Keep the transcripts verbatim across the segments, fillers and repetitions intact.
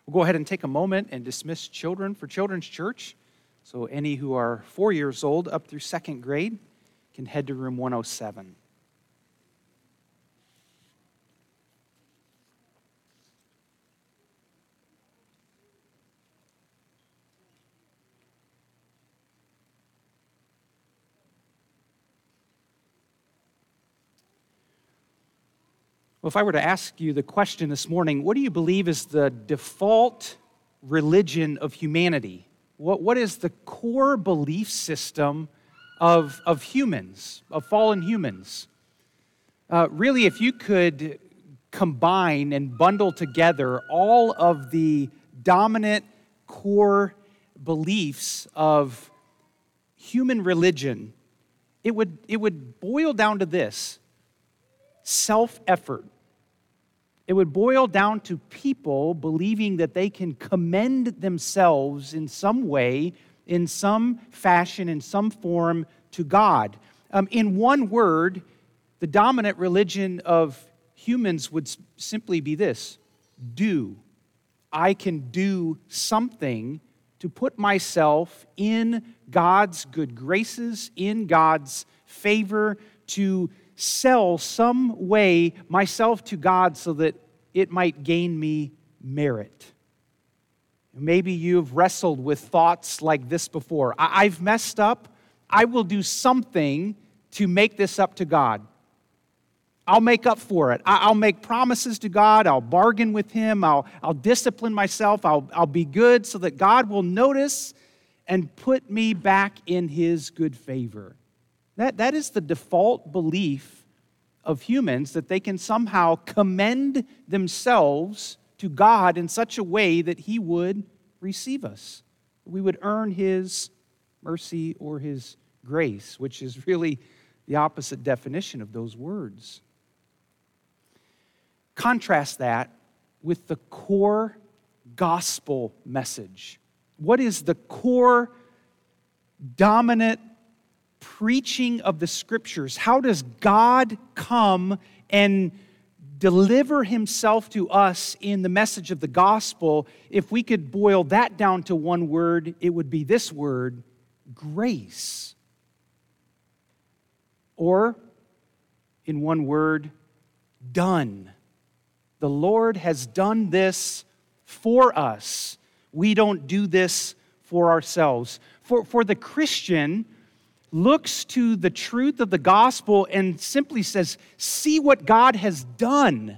We'll go ahead and take a moment and dismiss children for Children's Church. So any who are four years old up through second grade can head to room one oh seven. Well, if I were to ask you the question this morning, what do you believe is the default religion of humanity? What, what is the core belief system of, of humans, of fallen humans? Uh, really, if you could combine and bundle together all of the dominant core beliefs of human religion, it would, it would boil down to this: self-effort. It would boil down to people believing that they can commend themselves in some way, in some fashion, in some form to God. Um, in one word, the dominant religion of humans would simply be this: do. I can do something to put myself in God's good graces, in God's favor, to sell some way myself to God so that it might gain me merit. Maybe you've wrestled with thoughts like this before. I- I've messed up. I will do something to make this up to God. I'll make up for it. I- I'll make promises to God. I'll bargain with Him. I'll, I'll discipline myself. I'll, I'll be good so that God will notice and put me back in His good favor. That, that is the default belief of humans, that they can somehow commend themselves to God in such a way that He would receive us. We would earn His mercy or His grace, which is really the opposite definition of those words. Contrast that with the core gospel message. What is the core dominant preaching of the Scriptures? How does God come and deliver Himself to us in the message of the gospel? If we could boil that down to one word, it would be this word: grace. Or, in one word, done. The Lord has done this for us. We don't do this for ourselves. For, for the Christian, looks to the truth of the gospel and simply says, see what God has done.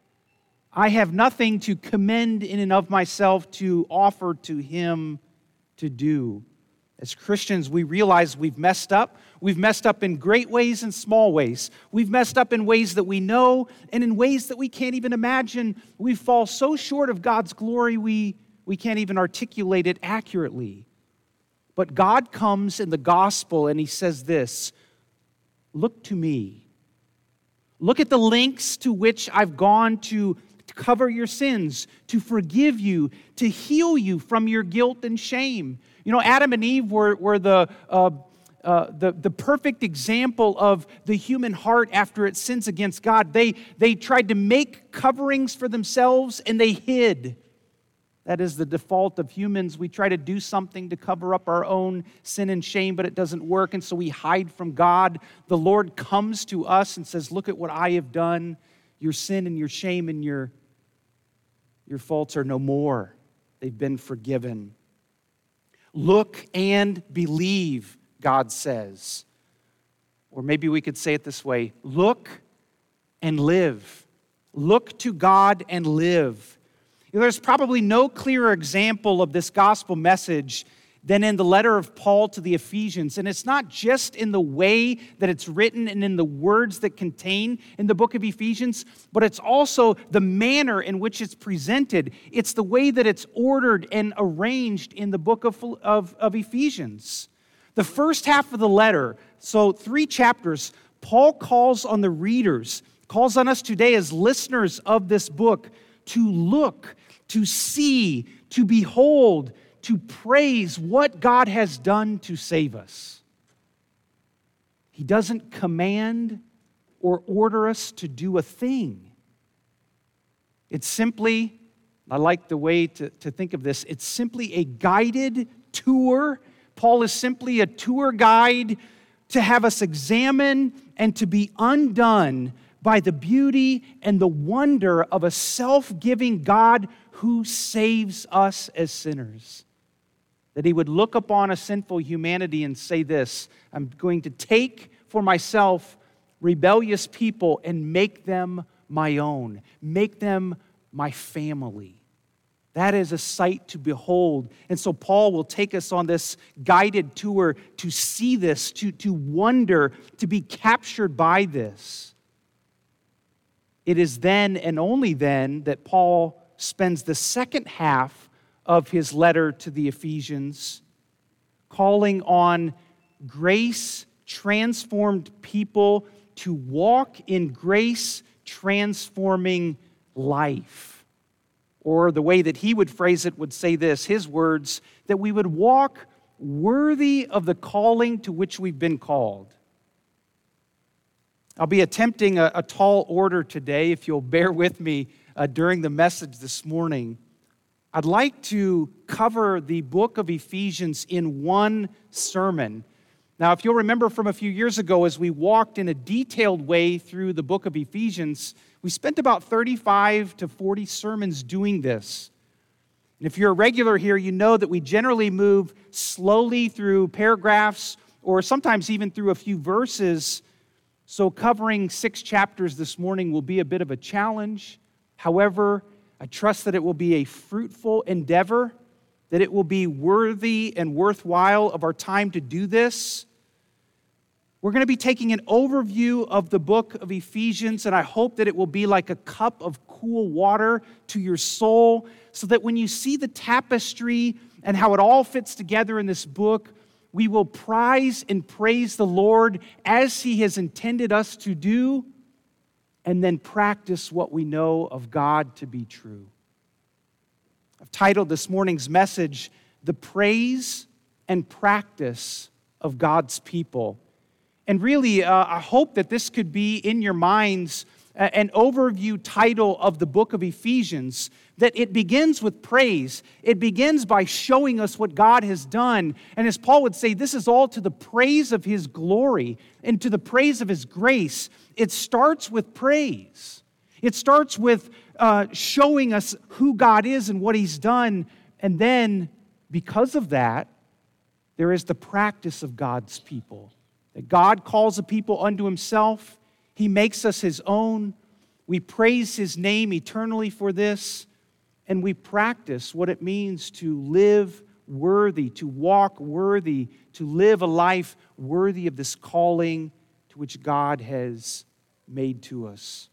I have nothing to commend in and of myself to offer to Him to do. As Christians, we realize we've messed up. We've messed up in great ways and small ways. We've messed up in ways that we know and in ways that we can't even imagine. We fall so short of God's glory, we, we can't even articulate it accurately. But God comes in the gospel and He says this: look to me. Look at the lengths to which I've gone to cover your sins, to forgive you, to heal you from your guilt and shame. You know, Adam and Eve were, were the, uh, uh, the, the perfect example of the human heart after it sins against God. They, they tried to make coverings for themselves and they hid. That is the default of humans. We try to do something to cover up our own sin and shame, but it doesn't work, and so we hide from God. The Lord comes to us and says, look at what I have done. Your sin and your shame and your, your faults are no more. They've been forgiven. Look and believe, God says. Or maybe we could say it this way: look and live. Look to God and live. You know, there's probably no clearer example of this gospel message than in the letter of Paul to the Ephesians. And it's not just in the way that it's written and in the words that contain in the book of Ephesians, but it's also the manner in which it's presented. It's the way that it's ordered and arranged in the book of, of, of Ephesians. The first half of the letter, so three chapters, Paul calls on the readers, calls on us today as listeners of this book to look, to see, to behold, to praise what God has done to save us. He doesn't command or order us to do a thing. It's simply I like the way to, to think of this. It's simply a guided tour. Paul is simply a tour guide to have us examine and to be undone by the beauty and the wonder of a self-giving God who saves us as sinners. That he would look upon a sinful humanity and say this, I'm going to take for myself rebellious people and make them my own, make them my family. That is a sight to behold. And so Paul will take us on this guided tour to see this, to, to wonder, to be captured by this. It is then and only then that Paul spends the second half of his letter to the Ephesians, calling on grace-transformed people to walk in grace-transforming life. Or the way that he would phrase it would say this, his words, that we would walk worthy of the calling to which we've been called. I'll be attempting a, a tall order today, if you'll bear with me uh, during the message this morning. I'd like to cover the book of Ephesians in one sermon. Now, if you'll remember from a few years ago, as we walked in a detailed way through the book of Ephesians, we spent about thirty-five to forty sermons doing this. And if you're a regular here, you know that we generally move slowly through paragraphs or sometimes even through a few verses. So covering six chapters this morning will be a bit of a challenge. However, I trust that it will be a fruitful endeavor, that it will be worthy and worthwhile of our time to do this. We're going to be taking an overview of the book of Ephesians, and I hope that it will be like a cup of cool water to your soul, so that when you see the tapestry and how it all fits together in this book, we will prize and praise the Lord as He has intended us to do, and then practice what we know of God to be true. I've titled this morning's message, The Praise and Practice of God's People. And really, uh, I hope that this could be in your minds uh, an overview title of the book of Ephesians, that it begins with praise. It begins by showing us what God has done. And as Paul would say, this is all to the praise of His glory and to the praise of His grace. It starts with praise. It starts with uh, showing us who God is and what He's done. And then, because of that, there is the practice of God's people. That God calls a people unto Himself. He makes us His own. We praise His name eternally for this. And we practice what it means to live worthy, to walk worthy, to live a life worthy of this calling to which God has made to us.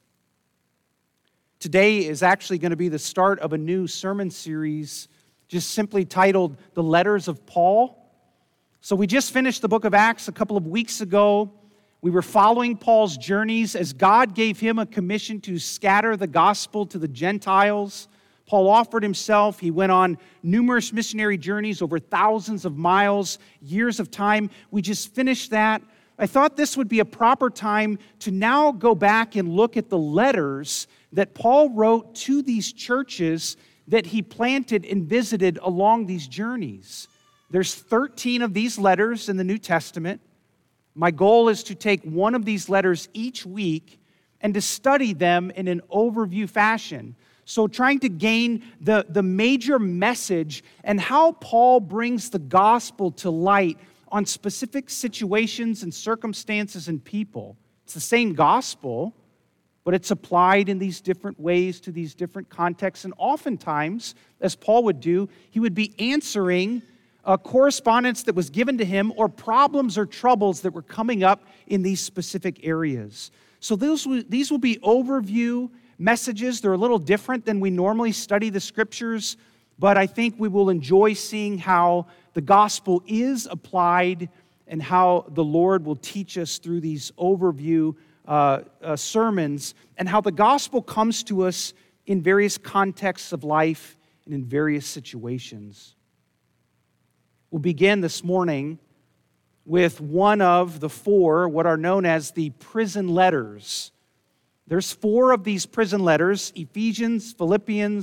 Today is actually going to be the start of a new sermon series just simply titled The Letters of Paul. So we just finished the book of Acts a couple of weeks ago. We were following Paul's journeys as God gave him a commission to scatter the gospel to the Gentiles. Paul offered himself. He went on numerous missionary journeys over thousands of miles, years of time. We just finished that. I thought this would be a proper time to now go back and look at the letters that Paul wrote to these churches that he planted and visited along these journeys. There's thirteen of these letters in the New Testament. My goal is to take one of these letters each week and to study them in an overview fashion. So trying to gain the, the major message and how Paul brings the gospel to light on specific situations and circumstances and people. It's the same gospel, but it's applied in these different ways to these different contexts. And oftentimes, as Paul would do, he would be answering a correspondence that was given to him or problems or troubles that were coming up in these specific areas. So these will, these will be overview messages. They're a little different than we normally study the Scriptures, but I think we will enjoy seeing how the gospel is applied and how the Lord will teach us through these overview uh, uh, sermons, and how the gospel comes to us in various contexts of life and in various situations. We'll begin this morning with one of the four, what are known as the prison letters. There's four of these prison letters: Ephesians, Philippians,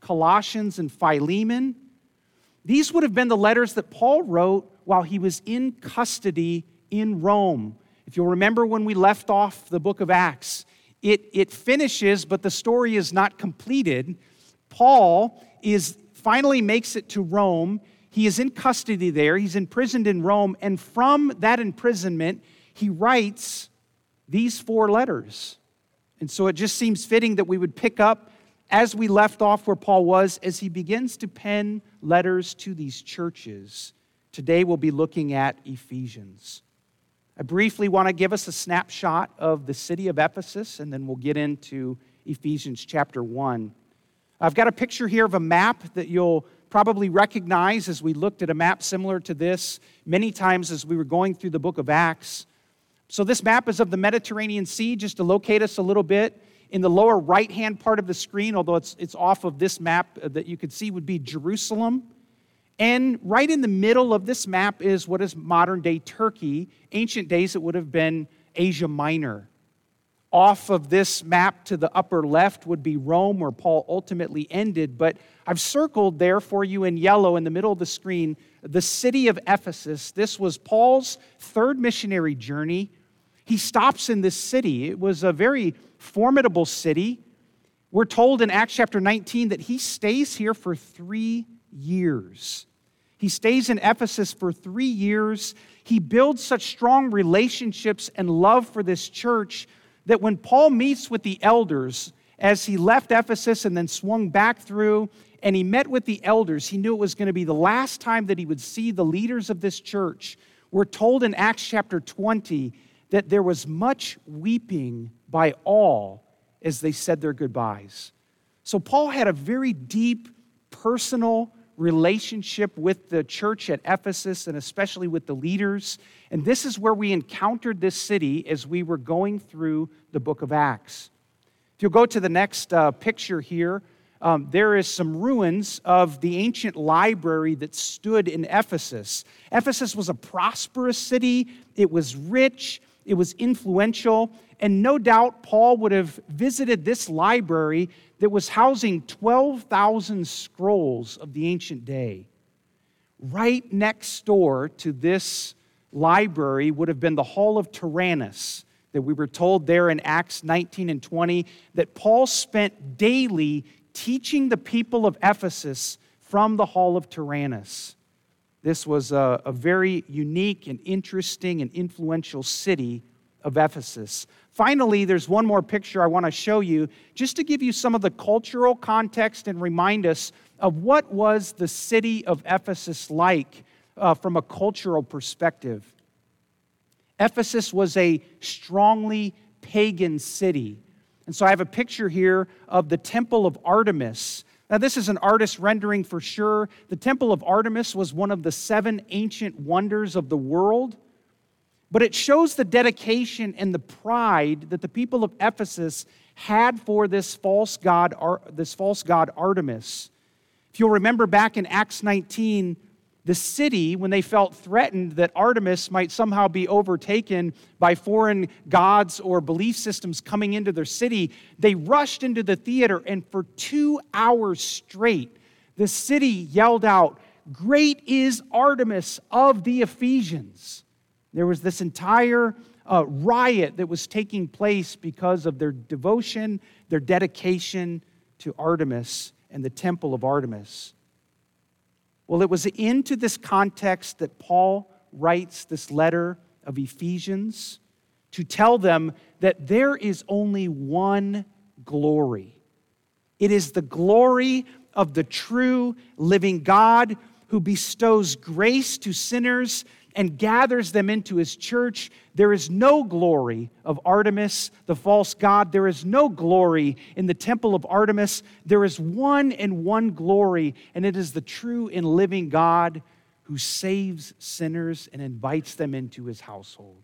Colossians, and Philemon. These would have been the letters that Paul wrote while he was in custody in Rome. If you'll remember when we left off the book of Acts, it, it finishes, but the story is not completed. Paul is finally makes it to Rome. He is in custody there. He's imprisoned in Rome. And from that imprisonment, he writes these four letters. And so it just seems fitting that we would pick up as we left off where Paul was as he begins to pen letters to these churches. Today we'll be looking at Ephesians. I briefly want to give us a snapshot of the city of Ephesus, and then we'll get into Ephesians chapter one. I've got a picture here of a map that you'll probably recognize as we looked at a map similar to this many times as we were going through the book of Acts. So this map is of the Mediterranean Sea, just to locate us a little bit. In the lower right-hand part of the screen, although it's, it's off of this map that you could see, would be Jerusalem. And right in the middle of this map is what is modern-day Turkey. Ancient days, it would have been Asia Minor. Off of this map to the upper left would be Rome, where Paul ultimately ended. But I've circled there for you in yellow in the middle of the screen the city of Ephesus. This was Paul's third missionary journey. He stops in this city. It was a very formidable city. We're told in Acts chapter nineteen that he stays here for three years. He stays in Ephesus for three years. He builds such strong relationships and love for this church that when Paul meets with the elders, as he left Ephesus and then swung back through, and he met with the elders, he knew it was going to be the last time that he would see the leaders of this church. We're told in Acts chapter twenty that there was much weeping by all as they said their goodbyes. So Paul had a very deep, personal relationship with the church at Ephesus and especially with the leaders. And this is where we encountered this city as we were going through the book of Acts. If you'll go to the next uh, picture here, um, there is some ruins of the ancient library that stood in Ephesus. Ephesus was a prosperous city. It was rich. It was influential. And no doubt Paul would have visited this library that was housing twelve thousand scrolls of the ancient day. Right next door to this library would have been the Hall of Tyrannus, that we were told there in Acts nineteen and twenty, that Paul spent daily teaching the people of Ephesus from the Hall of Tyrannus. This was a, a very unique and interesting and influential city of Ephesus. Finally, there's one more picture I want to show you just to give you some of the cultural context and remind us of what was the city of Ephesus like uh, from a cultural perspective. Ephesus was a strongly pagan city. And so I have a picture here of the Temple of Artemis. Now, this is an artist rendering for sure. The Temple of Artemis was one of the seven ancient wonders of the world. But it shows the dedication and the pride that the people of Ephesus had for this false god, this false god Artemis. If you'll remember back in Acts nineteen, the city, when they felt threatened that Artemis might somehow be overtaken by foreign gods or belief systems coming into their city, they rushed into the theater, and for two hours straight, the city yelled out, "Great is Artemis of the Ephesians." There was this entire uh, riot that was taking place because of their devotion, their dedication to Artemis and the temple of Artemis. Well, it was into this context that Paul writes this letter of Ephesians to tell them that there is only one glory. It is the glory of the true living God who bestows grace to sinners and gathers them into his church. There is no glory of Artemis, the false god. There is no glory in the temple of Artemis. There is one and one glory, and it is the true and living God who saves sinners and invites them into his household.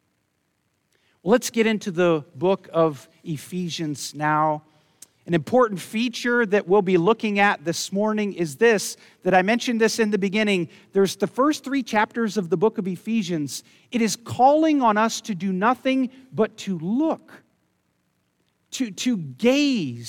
Well, let's get into the book of Ephesians now. An important feature that we'll be looking at this morning is this, that I mentioned this in the beginning. There's the first three chapters of the book of Ephesians. It is calling on us to do nothing but to look, to, to gaze,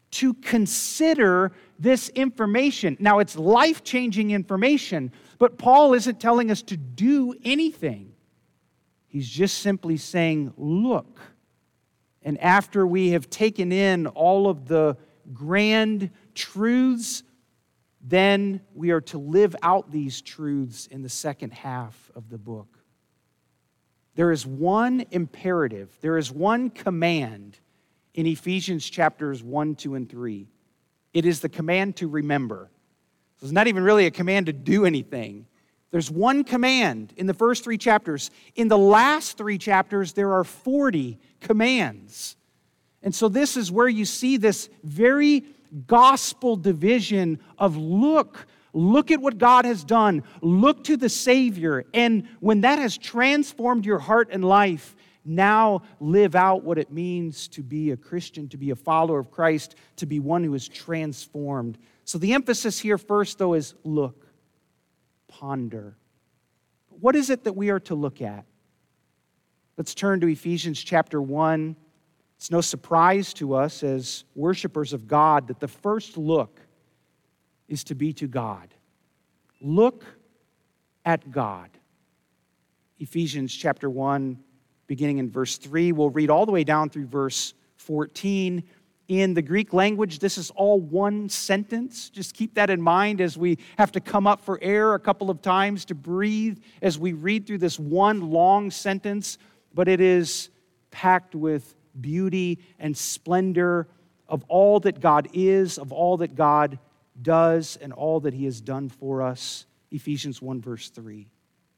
to consider this information. Now, it's life-changing information, but Paul isn't telling us to do anything. He's just simply saying, look. And after we have taken in all of the grand truths, then we are to live out these truths in the second half of the book. There is one imperative, there is one command in Ephesians chapters one, two, and three. It is the command to remember. So it's not even really a command to do anything. There's one command in the first three chapters. In the last three chapters, there are forty commands. And so this is where you see this very gospel division of look, look at what God has done. Look to the Savior. And when that has transformed your heart and life, now live out what it means to be a Christian, to be a follower of Christ, to be one who is transformed. So the emphasis here first, though, is look, ponder. What is it that we are to look at? Let's turn to Ephesians chapter one. It's no surprise to us as worshipers of God that the first look is to be to God. Look at God. Ephesians chapter one, beginning in verse three. We'll read all the way down through verse fourteen. In the Greek language, this is all one sentence. Just keep that in mind as we have to come up for air a couple of times to breathe as we read through this one long sentence. But it is packed with beauty and splendor of all that God is, of all that God does, and all that He has done for us. Ephesians one, verse three.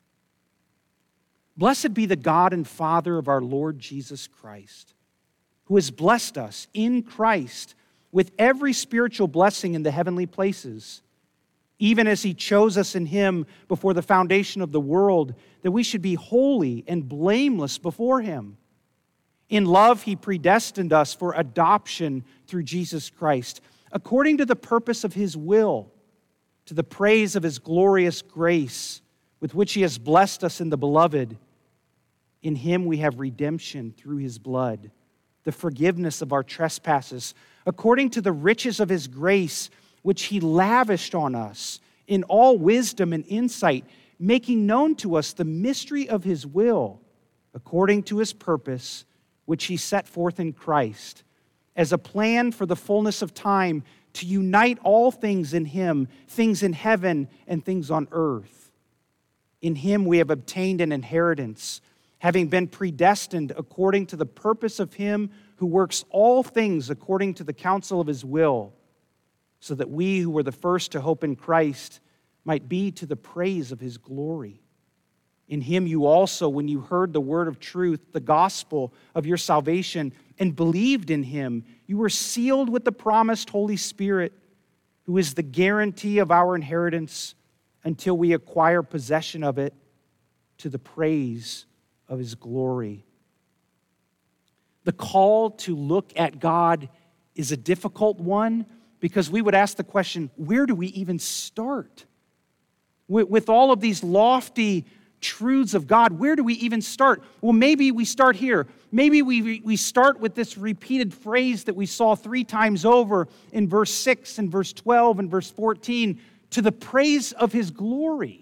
Blessed be the God and Father of our Lord Jesus Christ, who has blessed us in Christ with every spiritual blessing in the heavenly places, even as He chose us in Him before the foundation of the world, that we should be holy and blameless before Him. In love, He predestined us for adoption through Jesus Christ, according to the purpose of His will, to the praise of His glorious grace, with which He has blessed us in the Beloved. In Him we have redemption through His blood, the forgiveness of our trespasses, according to the riches of His grace, which He lavished on us in all wisdom and insight, making known to us the mystery of His will, according to His purpose, which He set forth in Christ, as a plan for the fullness of time, to unite all things in Him, things in heaven and things on earth. In Him we have obtained an inheritance, having been predestined according to the purpose of Him who works all things according to the counsel of His will, so that we who were the first to hope in Christ might be to the praise of His glory. In Him you also, when you heard the word of truth, the gospel of your salvation, and believed in Him, you were sealed with the promised Holy Spirit, who is the guarantee of our inheritance until we acquire possession of it, to the praise of His glory. The call to look at God is a difficult one because we would ask the question, where do we even start? With, with all of these lofty truths of God, where do we even start? Well, maybe we start here. Maybe we, we start with this repeated phrase that we saw three times over in verse six and verse twelve and verse fourteen, to the praise of His glory.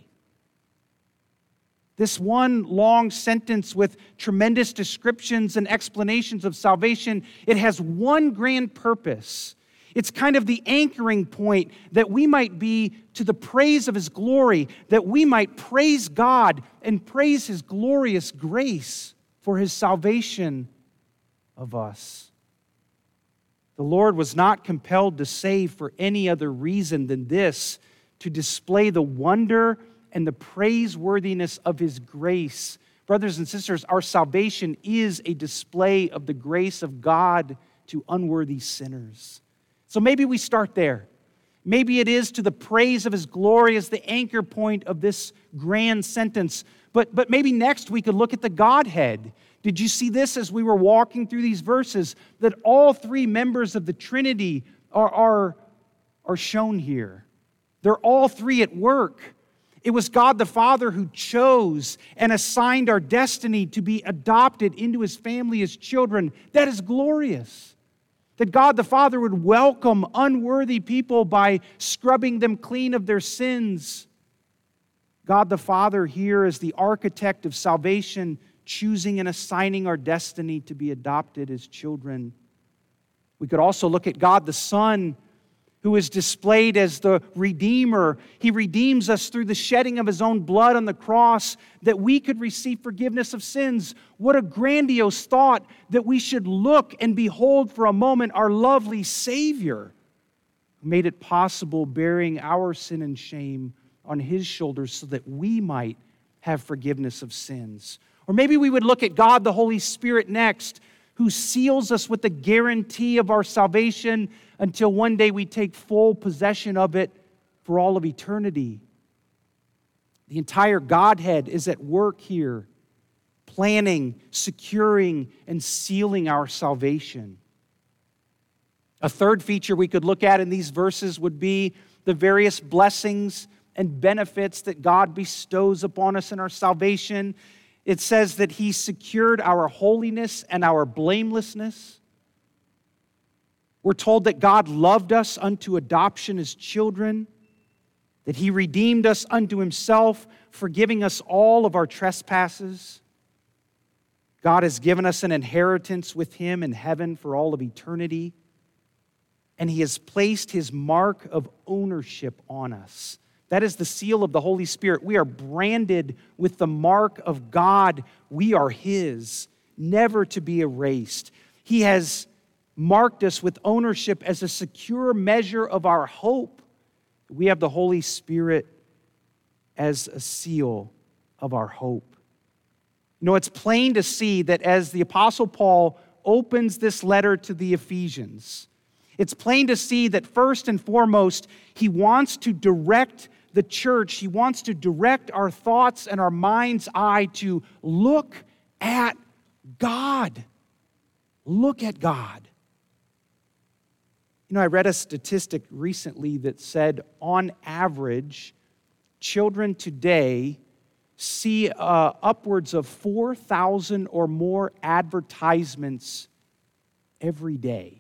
This one long sentence with tremendous descriptions and explanations of salvation, it has one grand purpose. It's kind of the anchoring point that we might be to the praise of His glory, that we might praise God and praise His glorious grace for His salvation of us. The Lord was not compelled to save for any other reason than this, to display the wonder and the praiseworthiness of His grace. Brothers and sisters, our salvation is a display of the grace of God to unworthy sinners. So maybe we start there. Maybe it is to the praise of His glory as the anchor point of this grand sentence. But, but maybe next we could look at the Godhead. Did you see this as we were walking through these verses? That all three members of the Trinity are, are, are shown here. They're all three at work. It was God the Father who chose and assigned our destiny to be adopted into His family as children. That is glorious. That God the Father would welcome unworthy people by scrubbing them clean of their sins. God the Father here is the architect of salvation, choosing and assigning our destiny to be adopted as children. We could also look at God the Son, who is displayed as the Redeemer. He redeems us through the shedding of His own blood on the cross that we could receive forgiveness of sins. What a grandiose thought that we should look and behold for a moment our lovely Savior who made it possible, bearing our sin and shame on His shoulders so that we might have forgiveness of sins. Or maybe we would look at God the Holy Spirit next, who seals us with the guarantee of our salvation until one day we take full possession of it for all of eternity. The entire Godhead is at work here, planning, securing, and sealing our salvation. A third feature we could look at in these verses would be the various blessings and benefits that God bestows upon us in our salvation. It says that He secured our holiness and our blamelessness. We're told that God loved us unto adoption as children, that He redeemed us unto Himself, forgiving us all of our trespasses. God has given us an inheritance with Him in heaven for all of eternity, and He has placed His mark of ownership on us. That is the seal of the Holy Spirit. We are branded with the mark of God. We are His, never to be erased. He has marked us with ownership as a secure measure of our hope. We have the Holy Spirit as a seal of our hope. You know, it's plain to see that as the Apostle Paul opens this letter to the Ephesians, it's plain to see that first and foremost, he wants to direct the church, he wants to direct our thoughts and our mind's eye to look at God. Look at God. You know, I read a statistic recently that said, on average, children today see uh, upwards of four thousand or more advertisements every day.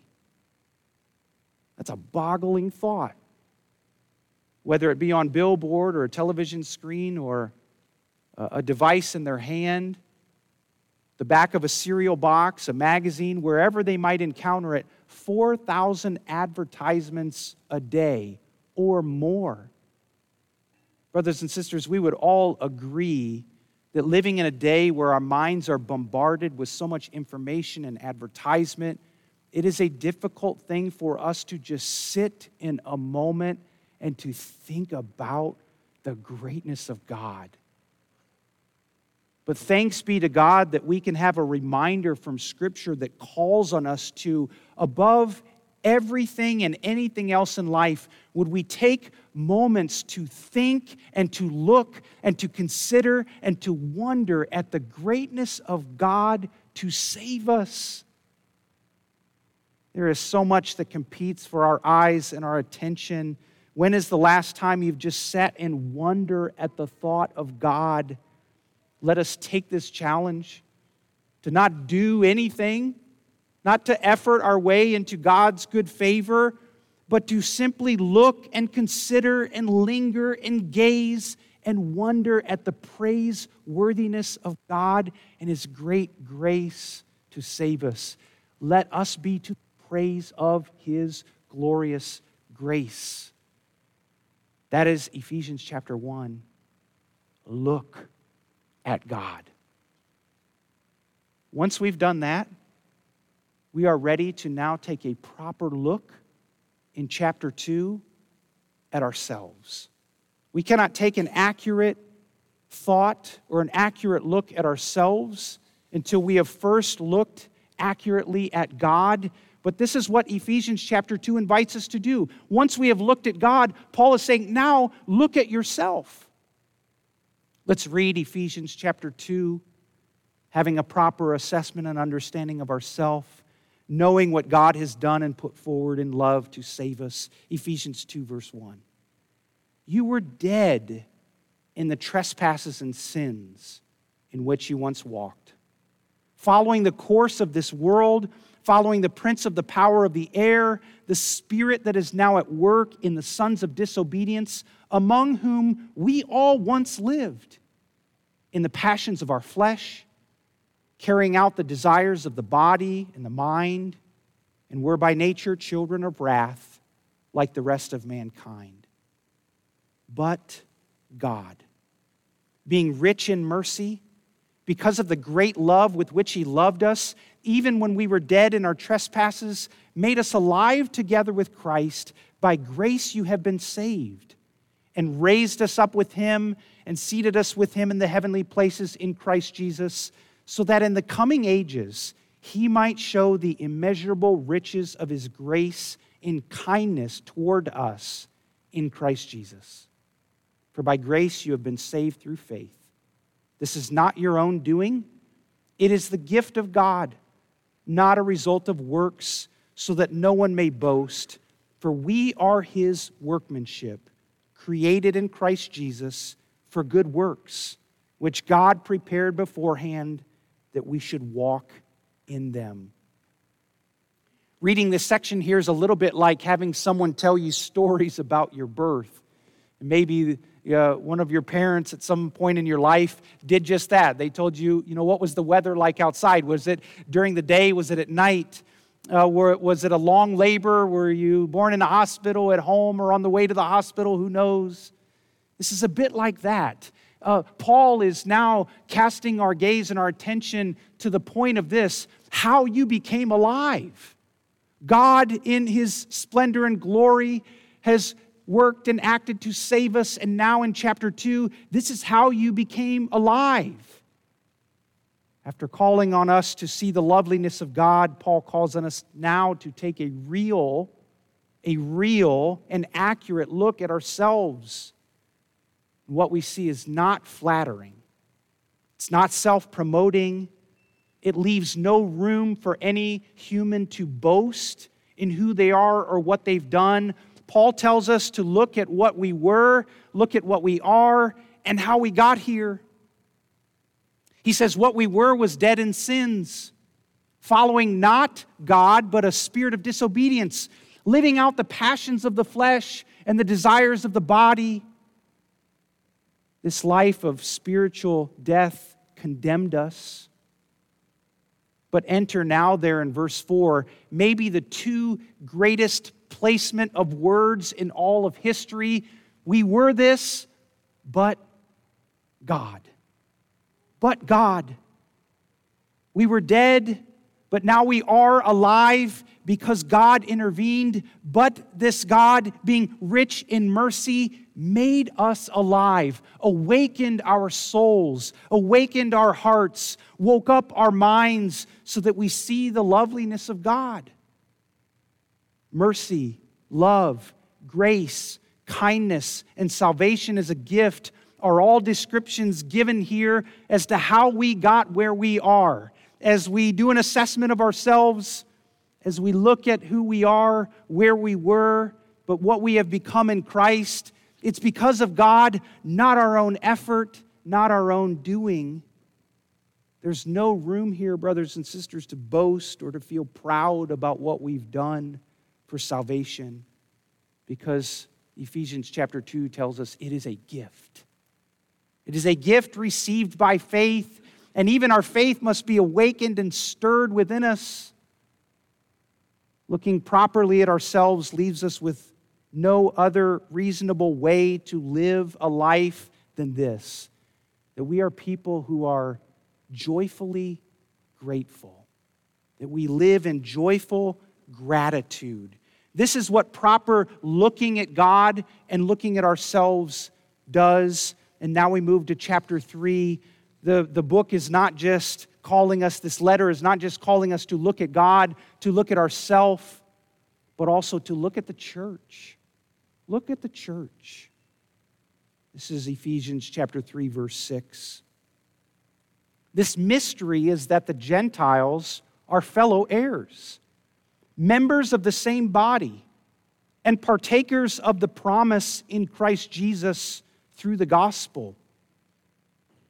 That's a boggling thought. Whether it be on billboard or a television screen or a device in their hand, the back of a cereal box, a magazine, wherever they might encounter it, four thousand advertisements a day or more. Brothers and sisters, we would all agree that living in a day where our minds are bombarded with so much information and advertisement, it is a difficult thing for us to just sit in a moment and to think about the greatness of God. But thanks be to God that we can have a reminder from Scripture that calls on us to, above everything and anything else in life, would we take moments to think and to look and to consider and to wonder at the greatness of God to save us. There is so much that competes for our eyes and our attention. When is the last time you've just sat and wonder at the thought of God? Let us take this challenge to not do anything, not to effort our way into God's good favor, but to simply look and consider and linger and gaze and wonder at the praiseworthiness of God and His great grace to save us. Let us be to the praise of His glorious grace. That is Ephesians chapter one. Look at God. Once we've done that, we are ready to now take a proper look in chapter two at ourselves. We cannot take an accurate thought or an accurate look at ourselves until we have first looked accurately at God. But this is what Ephesians chapter two invites us to do. Once we have looked at God, Paul is saying, now look at yourself. Let's read Ephesians chapter two, having a proper assessment and understanding of ourselves, knowing what God has done and put forward in love to save us. Ephesians two, verse one. You were dead in the trespasses and sins in which you once walked, following the course of this world, following the prince of the power of the air, the spirit that is now at work in the sons of disobedience, among whom we all once lived in the passions of our flesh, carrying out the desires of the body and the mind, and were by nature children of wrath, like the rest of mankind. But God, being rich in mercy, because of the great love with which He loved us, even when we were dead in our trespasses, made us alive together with Christ. By grace you have been saved, and raised us up with Him, and seated us with Him in the heavenly places in Christ Jesus, so that in the coming ages He might show the immeasurable riches of His grace in kindness toward us in Christ Jesus. For by grace you have been saved through faith. This is not your own doing. It is the gift of God, not a result of works, so that no one may boast. For we are His workmanship, created in Christ Jesus for good works, which God prepared beforehand that we should walk in them. Reading this section here is a little bit like having someone tell you stories about your birth. Maybe uh, one of your parents at some point in your life did just that. They told you, you know, what was the weather like outside? Was it during the day? Was it at night? Uh, were, was it a long labor? Were you born in a hospital, at home, or on the way to the hospital? Who knows? This is a bit like that. Uh, Paul is now casting our gaze and our attention to the point of this, how you became alive. God, in His splendor and glory, has worked and acted to save us, and now in chapter two, this is how you became alive. After calling on us to see the loveliness of God, Paul calls on us now to take a real, a real and accurate look at ourselves. What we see is not flattering. It's not self-promoting. It leaves no room for any human to boast in who they are or what they've done. Paul tells us to look at what we were, look at what we are, and how we got here. He says what we were was dead in sins, following not God, but a spirit of disobedience, living out the passions of the flesh and the desires of the body. This life of spiritual death condemned us. But enter now there in verse four, maybe the two greatest placement of words in all of history. We were this, but God. But God. We were dead, but now we are alive because God intervened. But this God, being rich in mercy, made us alive, awakened our souls, awakened our hearts, woke up our minds so that we see the loveliness of God. Mercy, love, grace, kindness, and salvation as a gift are all descriptions given here as to how we got where we are. As we do an assessment of ourselves, as we look at who we are, where we were, but what we have become in Christ, it's because of God, not our own effort, not our own doing. There's no room here, brothers and sisters, to boast or to feel proud about what we've done for salvation, because Ephesians chapter two tells us it is a gift. It is a gift received by faith, and even our faith must be awakened and stirred within us. Looking properly at ourselves leaves us with no other reasonable way to live a life than this, that we are people who are joyfully grateful, that we live in joyful gratitude. This is what proper looking at God and looking at ourselves does. And now we move to chapter three. The, the book is not just calling us, this letter is not just calling us to look at God, to look at ourselves, but also to look at the church. Look at the church. This is Ephesians chapter three, verse six. This mystery is that the Gentiles are fellow heirs, members of the same body, and partakers of the promise in Christ Jesus through the gospel.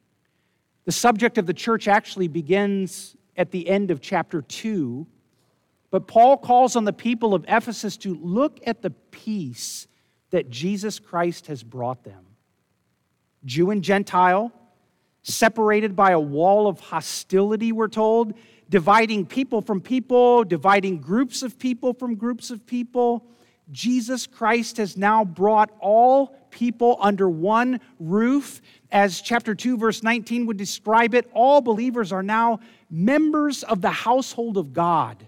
The subject of the church actually begins at the end of chapter two, But Paul calls on the people of Ephesus to look at the peace that Jesus Christ has brought them. Jew and Gentile, separated by a wall of hostility, we're told, dividing people from people, dividing groups of people from groups of people. Jesus Christ has now brought all people under one roof. As chapter two, verse nineteen would describe it, all believers are now members of the household of God.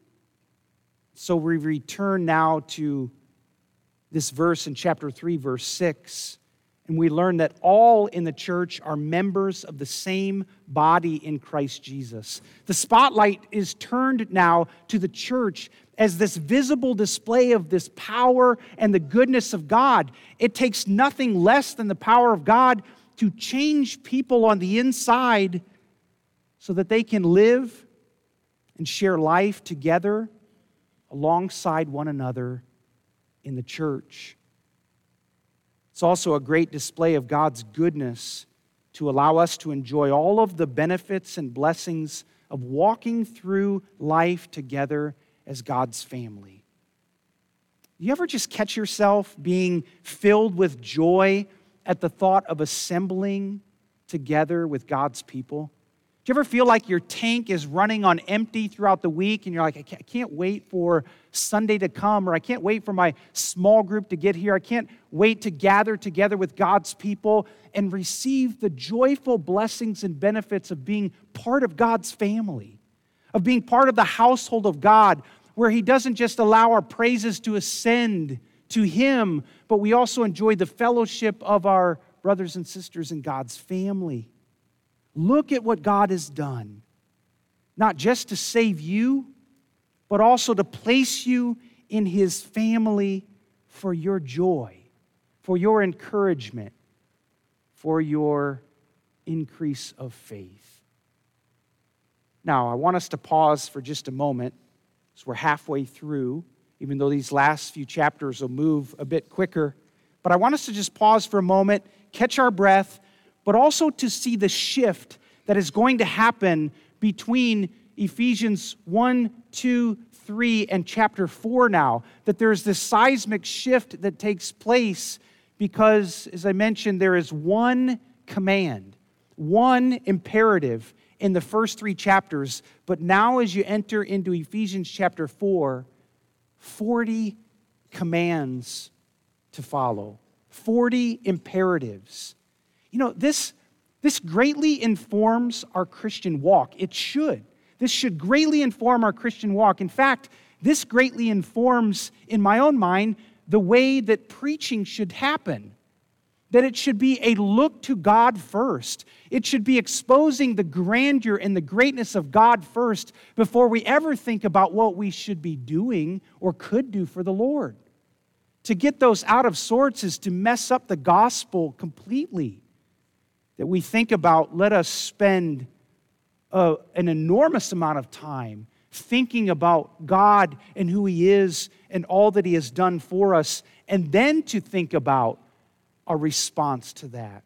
So we return now to this verse in chapter three, verse six, and we learn that all in the church are members of the same body in Christ Jesus. The spotlight is turned now to the church as this visible display of this power and the goodness of God. It takes nothing less than the power of God to change people on the inside so that they can live and share life together alongside one another in the church. It's also a great display of God's goodness to allow us to enjoy all of the benefits and blessings of walking through life together as God's family. You ever just catch yourself being filled with joy at the thought of assembling together with God's people? Do you ever feel like your tank is running on empty throughout the week and you're like, I can't, I can't wait for Sunday to come, or I can't wait for my small group to get here. I can't wait to gather together with God's people and receive the joyful blessings and benefits of being part of God's family, of being part of the household of God, where He doesn't just allow our praises to ascend to Him, but we also enjoy the fellowship of our brothers and sisters in God's family. Look at what God has done, not just to save you, but also to place you in His family for your joy, for your encouragement, for your increase of faith. Now, I want us to pause for just a moment, as we're halfway through, even though these last few chapters will move a bit quicker. But I want us to just pause for a moment, catch our breath, but also to see the shift that is going to happen between Ephesians one, two, three, and chapter four now. That there's this seismic shift that takes place because, as I mentioned, there is one command, one imperative in the first three chapters. But now as you enter into Ephesians chapter four, forty commands to follow, forty imperatives. You know, this, this greatly informs our Christian walk. It should. This should greatly inform our Christian walk. In fact, this greatly informs, in my own mind, the way that preaching should happen. That it should be a look to God first. It should be exposing the grandeur and the greatness of God first before we ever think about what we should be doing or could do for the Lord. To get those out of sorts is to mess up the gospel completely. That we think about, let us spend uh, an enormous amount of time thinking about God and who He is and all that He has done for us, and then to think about our response to that.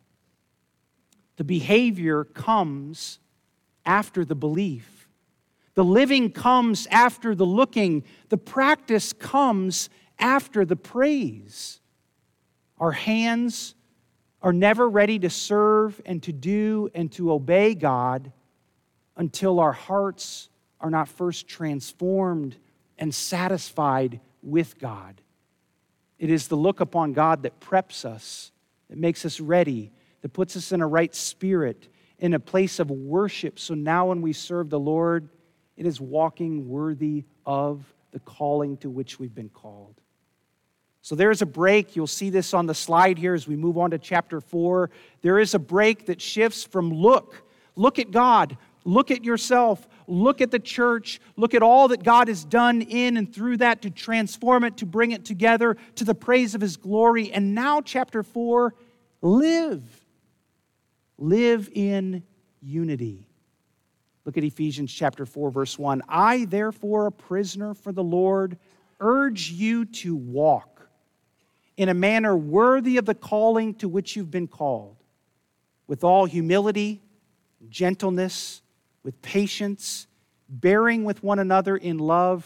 The behavior comes after the belief. The living comes after the looking. The practice comes after the praise. Our hands are never ready to serve and to do and to obey God until our hearts are not first transformed and satisfied with God. It is the look upon God that preps us, that makes us ready, that puts us in a right spirit, in a place of worship. So now when we serve the Lord, it is walking worthy of the calling to which we've been called. So there is a break. You'll see this on the slide here as we move on to chapter four. There is a break that shifts from look. Look at God. Look at yourself. Look at the church. Look at all that God has done in and through that to transform it, to bring it together to the praise of His glory. And now chapter four, live. Live in unity. Look at Ephesians chapter four, verse one. I, therefore, a prisoner for the Lord, urge you to walk in a manner worthy of the calling to which you've been called, with all humility, gentleness, with patience, bearing with one another in love,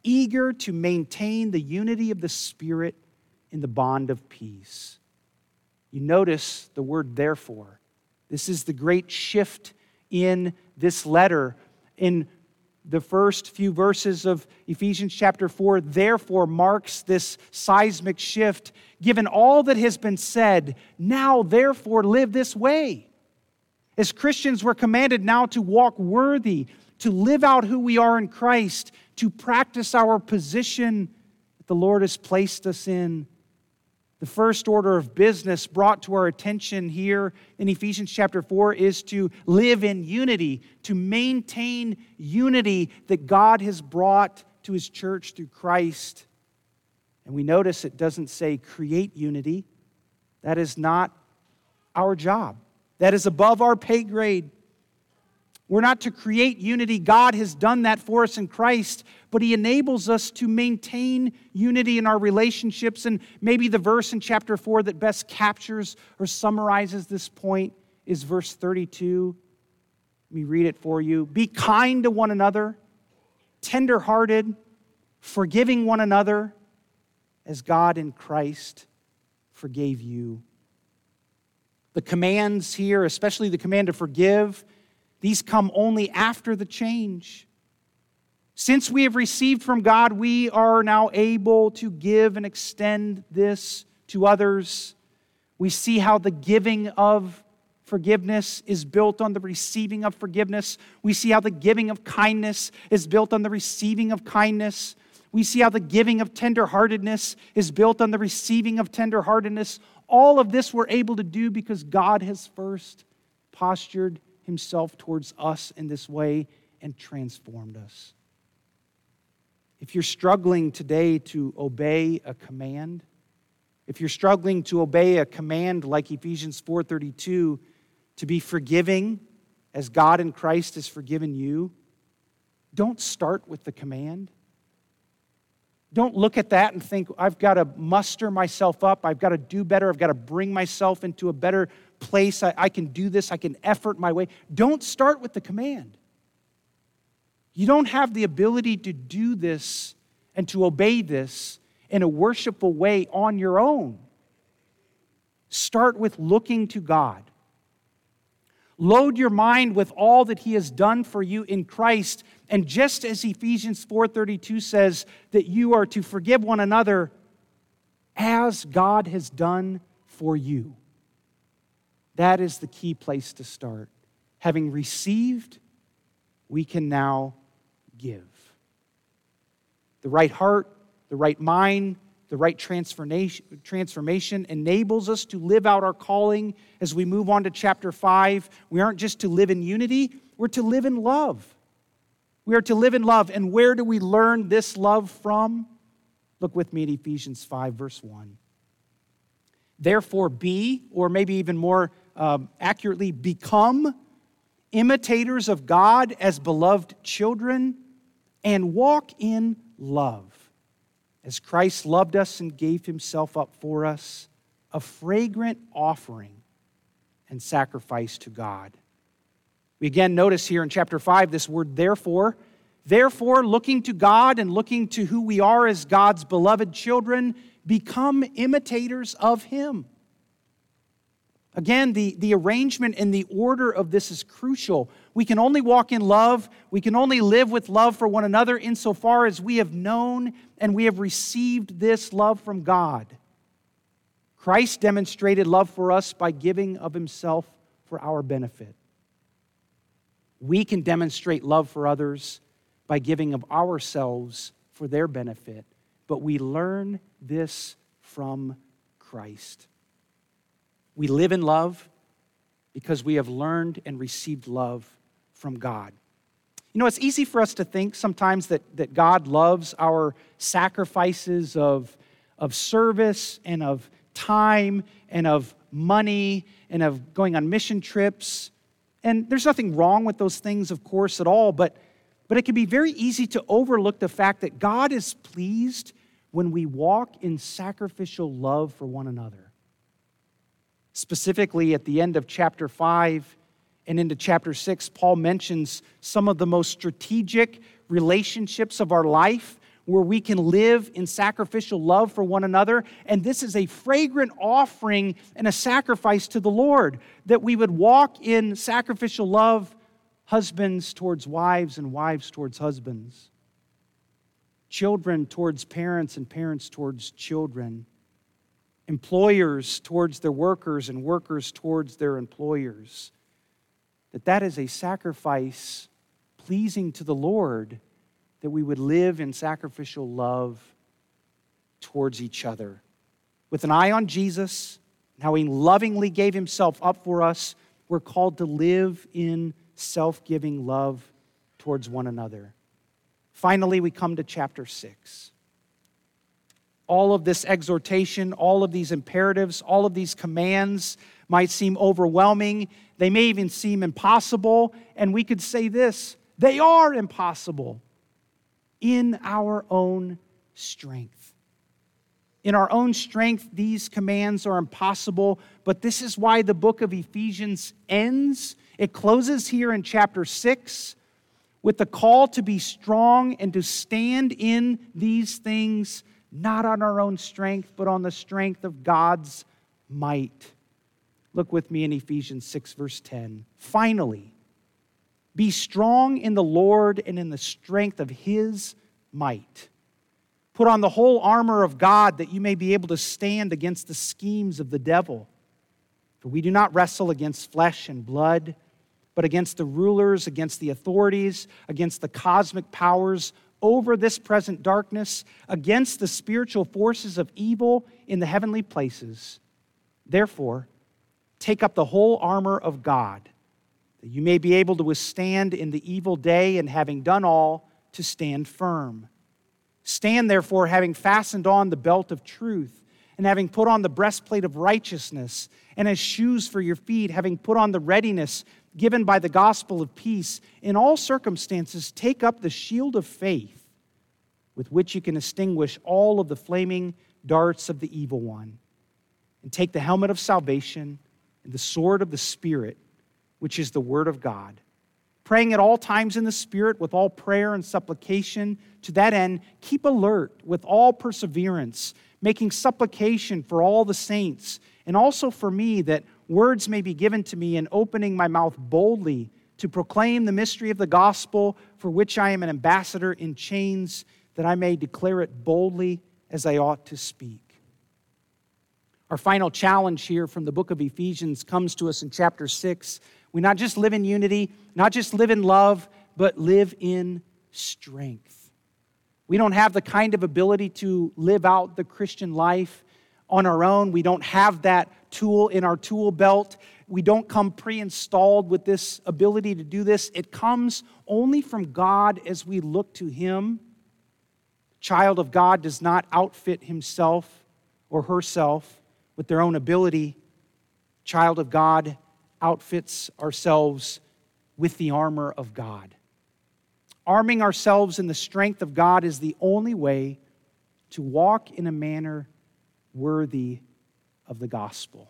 eager to maintain the unity of the Spirit in the bond of peace. You notice the word therefore. This is the great shift in this letter. In the first few verses of Ephesians chapter four, therefore marks this seismic shift. Given all that has been said, now therefore live this way. As Christians, we're commanded now to walk worthy, to live out who we are in Christ, to practice our position that the Lord has placed us in. The first order of business brought to our attention here in Ephesians chapter four is to live in unity, to maintain unity that God has brought to His church through Christ. And we notice it doesn't say create unity. That is not our job. That is above our pay grade. We're not to create unity. God has done that for us in Christ, but He enables us to maintain unity in our relationships. And maybe the verse in chapter four that best captures or summarizes this point is verse thirty-two. Let me read it for you. Be kind to one another, tenderhearted, forgiving one another, as God in Christ forgave you. The commands here, especially the command to forgive, these come only after the change. Since we have received from God, we are now able to give and extend this to others. We see how the giving of forgiveness is built on the receiving of forgiveness. We see how the giving of kindness is built on the receiving of kindness. We see how the giving of tenderheartedness is built on the receiving of tenderheartedness. All of this we're able to do because God has first postured Himself towards us in this way and transformed us. If you're struggling today to obey a command, if you're struggling to obey a command like Ephesians four thirty-two, to be forgiving as God in Christ has forgiven you, don't start with the command. Don't look at that and think, I've got to muster myself up. I've got to do better. I've got to bring myself into a better place. I, I can do this. I can effort my way. Don't start with the command. You don't have the ability to do this and to obey this in a worshipful way on your own. Start with looking to God. Load your mind with all that He has done for you in Christ. And just as Ephesians four thirty-two says that you are to forgive one another as God has done for you. That is the key place to start. Having received, we can now give. The right heart, the right mind, the right transformation, transformation enables us to live out our calling as we move on to chapter five. We aren't just to live in unity, we're to live in love. We are to live in love. And where do we learn this love from? Look with me at Ephesians five, verse one. Therefore be, or maybe even more um, accurately, become imitators of God as beloved children and walk in love. As Christ loved us and gave Himself up for us, a fragrant offering and sacrifice to God. We again notice here in chapter five this word therefore. Therefore, looking to God and looking to who we are as God's beloved children, become imitators of Him. Again, the, the arrangement and the order of this is crucial. We can only walk in love. We can only live with love for one another insofar as we have known and we have received this love from God. Christ demonstrated love for us by giving of Himself for our benefit. We can demonstrate love for others by giving of ourselves for their benefit. But we learn this from Christ. We live in love because we have learned and received love from God. You know, it's easy for us to think sometimes that, that God loves our sacrifices of, of service and of time and of money and of going on mission trips. And there's nothing wrong with those things, of course, at all, but, but it can be very easy to overlook the fact that God is pleased when we walk in sacrificial love for one another. Specifically, at the end of chapter five and into chapter six, Paul mentions some of the most strategic relationships of our life where we can live in sacrificial love for one another. And this is a fragrant offering and a sacrifice to the Lord, that we would walk in sacrificial love, husbands towards wives and wives towards husbands, children towards parents and parents towards children, employers towards their workers and workers towards their employers. That that is a sacrifice pleasing to the Lord, that we would live in sacrificial love towards each other. With an eye on Jesus, and how he lovingly gave himself up for us, we're called to live in self-giving love towards one another. Finally, we come to chapter six. All of this exhortation, all of these imperatives, all of these commands might seem overwhelming. They may even seem impossible. And we could say this: they are impossible in our own strength. In our own strength, these commands are impossible, but this is why the book of Ephesians ends. It closes here in chapter six with the call to be strong and to stand in these things, not on our own strength, but on the strength of God's might. Look with me in Ephesians six, verse ten. Finally, be strong in the Lord and in the strength of his might. Put on the whole armor of God, that you may be able to stand against the schemes of the devil. For we do not wrestle against flesh and blood, but against the rulers, against the authorities, against the cosmic powers over this present darkness, against the spiritual forces of evil in the heavenly places. Therefore, take up the whole armor of God, that you may be able to withstand in the evil day, and having done all, to stand firm. Stand therefore, having fastened on the belt of truth, and having put on the breastplate of righteousness, and as shoes for your feet, having put on the readiness given by the gospel of peace. In all circumstances, take up the shield of faith, with which you can extinguish all of the flaming darts of the evil one. And take the helmet of salvation and the sword of the Spirit, which is the word of God, praying at all times in the Spirit with all prayer and supplication. To that end, keep alert with all perseverance, making supplication for all the saints, and also for me, that words may be given to me in opening my mouth boldly to proclaim the mystery of the gospel, for which I am an ambassador in chains, that I may declare it boldly as I ought to speak. Our final challenge here from the book of Ephesians comes to us in chapter six. We not just live in unity, not just live in love, but live in strength. We don't have the kind of ability to live out the Christian life on our own. We don't have that tool in our tool belt. We don't come pre-installed with this ability to do this. It comes only from God as we look to him. The child of God does not outfit himself or herself with their own ability. The child of God outfits ourselves with the armor of God. Arming ourselves in the strength of God is the only way to walk in a manner worthy of the gospel.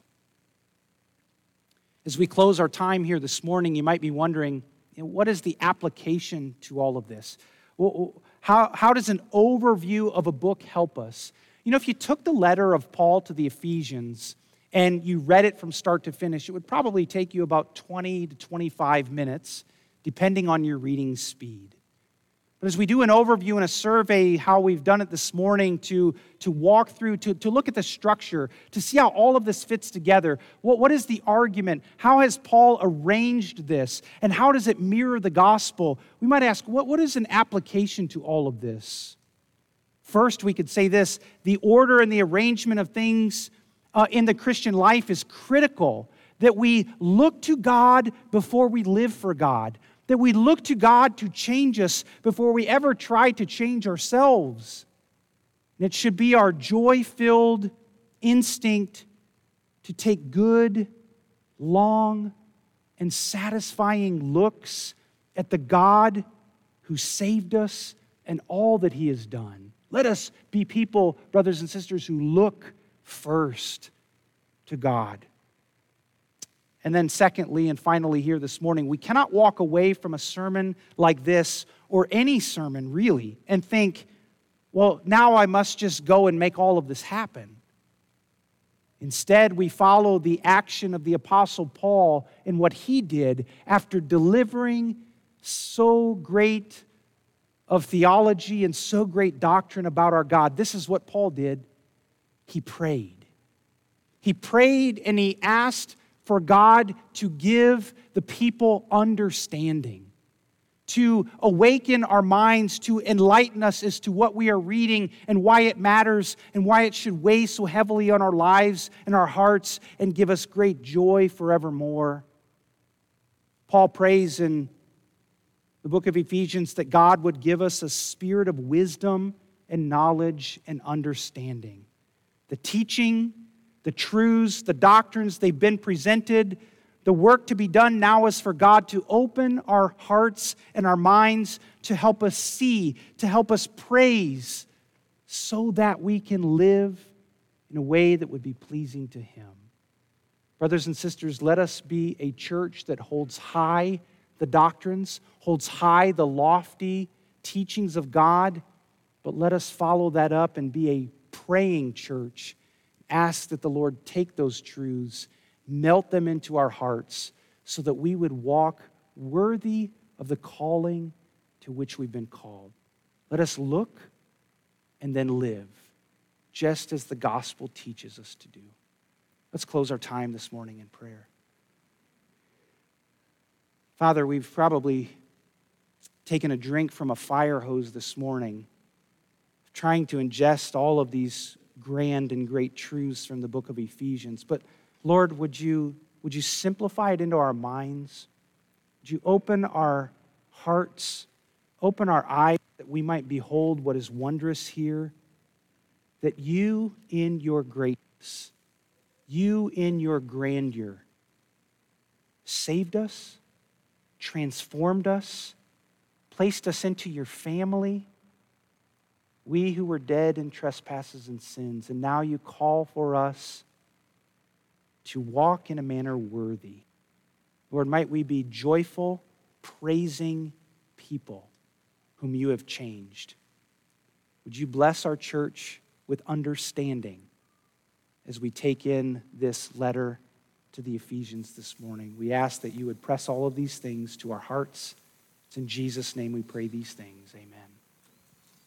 As we close our time here this morning, you might be wondering, you know, what is the application to all of this? Well, how, how does an overview of a book help us? You know, if you took the letter of Paul to the Ephesians and you read it from start to finish, it would probably take you about twenty to twenty-five minutes, depending on your reading speed. But as we do an overview and a survey, how we've done it this morning, to, to walk through, to, to look at the structure, to see how all of this fits together, what, what is the argument? How has Paul arranged this? And how does it mirror the gospel? We might ask, what, what is an application to all of this? First, we could say this: the order and the arrangement of things uh, in the Christian life is critical, that we look to God before we live for God, that we look to God to change us before we ever try to change ourselves. And it should be our joy-filled instinct to take good, long, and satisfying looks at the God who saved us and all that he has done. Let us be people, brothers and sisters, who look first to God. And then secondly and finally here this morning, we cannot walk away from a sermon like this, or any sermon really, and think, well, now I must just go and make all of this happen. Instead, we follow the action of the Apostle Paul in what he did after delivering so great of theology and so great doctrine about our God. This is what Paul did. He prayed. He prayed and he asked for God to give the people understanding, to awaken our minds, to enlighten us as to what we are reading and why it matters and why it should weigh so heavily on our lives and our hearts and give us great joy forevermore. Paul prays in the book of Ephesians that God would give us a spirit of wisdom and knowledge and understanding. The teaching, the truths, the doctrines, they've been presented. The work to be done now is for God to open our hearts and our minds to help us see, to help us praise, so that we can live in a way that would be pleasing to Him. Brothers and sisters, let us be a church that holds high the doctrines, holds high the lofty teachings of God, but let us follow that up and be a praying church. Ask that the Lord take those truths, melt them into our hearts so that we would walk worthy of the calling to which we've been called. Let us look and then live, just as the gospel teaches us to do. Let's close our time this morning in prayer. Father, we've probably taken a drink from a fire hose this morning, trying to ingest all of these grand and great truths from the book of Ephesians. But Lord, would you, would you simplify it into our minds? Would you open our hearts, open our eyes that we might behold what is wondrous here? That you in your greatness, you in your grandeur, saved us, transformed us, placed us into your family. We who were dead in trespasses and sins, and now you call for us to walk in a manner worthy. Lord, might we be joyful, praising people whom you have changed. Would you bless our church with understanding as we take in this letter to the Ephesians this morning? We ask that you would press all of these things to our hearts. It's in Jesus' name we pray these things. Amen.